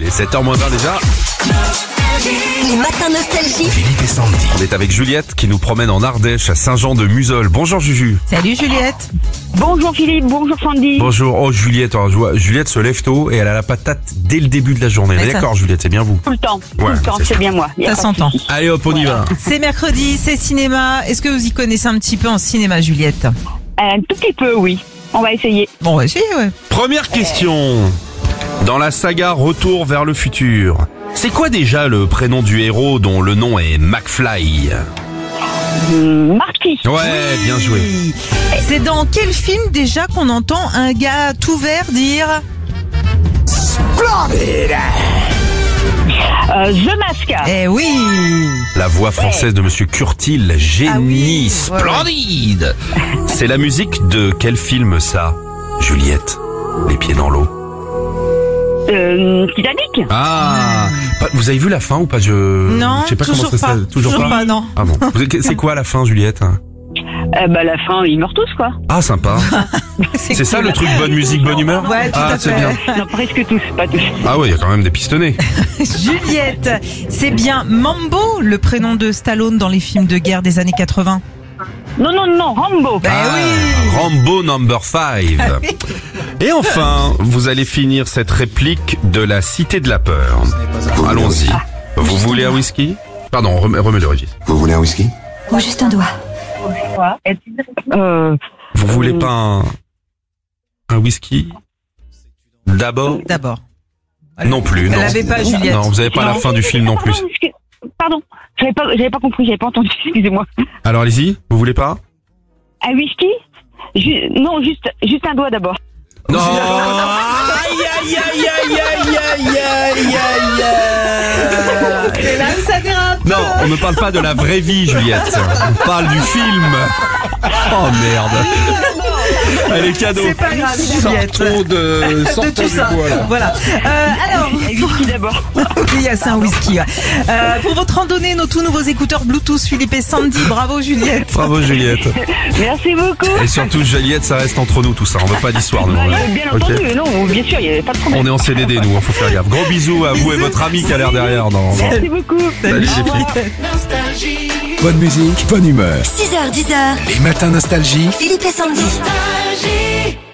7h moins 20 déjà. Les matins nostalgie. Philippe et Sandy. On est avec Juliette qui nous promène en Ardèche à Saint-Jean-de-Museul. Bonjour Juju. Salut Juliette. Bonjour Philippe, bonjour Sandy. Bonjour. Oh Juliette, alors, je vois, Juliette se lève tôt et elle a la patate dès le début de la journée. Mais ça- D'accord Juliette, c'est bien vous. Tout le temps, Ouais, c'est c'est bien moi. Y a Ça pas de s'entend. souci. Allez hop, on y va. C'est mercredi, c'est cinéma. Est-ce que vous y connaissez un petit peu en cinéma, Juliette? Un tout petit peu, oui. On va essayer. Bon, on va essayer, ouais. Première question. Dans la saga Retour vers le futur, c'est quoi déjà le prénom du héros dont le nom est McFly? Marquis. Ouais, bien joué. Oui. C'est dans quel film déjà qu'on entend un gars tout vert dire The Mask. Eh oui. La voix française de Monsieur Curtil, génie, Ah oui, ouais, splendide. C'est la musique de quel film ça, Juliette? Les pieds dans l'eau. Titanic. Ah, vous avez vu la fin ou pas? Non, je sais pas toujours comment ça pas. s'appelle. Toujours pas. non. Ah bon. C'est quoi la fin, Juliette? La fin, ils meurent tous, quoi. Ah, sympa. C'est ça le truc bonne musique, bonne humeur? Ouais, tout Ah, à c'est fait. bien. Non, presque tous, pas tous. Ah ouais, il y a quand même des pistonnés. Juliette, c'est bien Mambo, le prénom de Stallone dans les films de guerre des années 80. Non, Rambo. Ben oui. Rambo number 5. Et enfin, vous allez finir cette réplique de la Cité de la Peur. Allons-y. Vous voulez un whisky? Pardon, remets le Régis. Vous voulez un whisky? Ou juste un doigt. Vous voulez pas un whisky? D'abord? D'abord. Non plus, non. Elle l'avait pas, Juliette. Non, vous avez pas la fin du film non plus. Pardon, j'avais pas compris, j'avais pas entendu, excusez-moi. Alors allez-y, vous voulez pas? Un whisky? Non, juste un doigt d'abord. Non. Aïe aïe aïe aïe aïe aïe aïe aïe. C'est là où ça dérape. Non, on ne parle pas de la vraie vie, Juliette. On parle du film. Oh merde. Allez, cadeau. C'est pas grave, Juliette. Sortons De tout du ça. bois, là. Voilà. Alors, Un whisky d'abord. oui, c'est un whisky. Ouais. Pour votre randonnée, nos tout nouveaux écouteurs Bluetooth Philippe et Sandy. Bravo Juliette. Bravo, Juliette. Merci beaucoup. Et surtout, Juliette, ça reste entre nous tout ça. On veut pas d'histoire, nous. Bien Ok. entendu, non, bien sûr, il n'y a pas de problème. On est en CDD, nous. Faut faire gaffe. Gros bisous à vous et votre ami qui a l'air derrière. Non, non. Merci beaucoup. Salut, les filles. Bonne musique, bonne humeur. 6h, 10h. Les matins nostalgie. Philippe et Sandy. Nostalgie.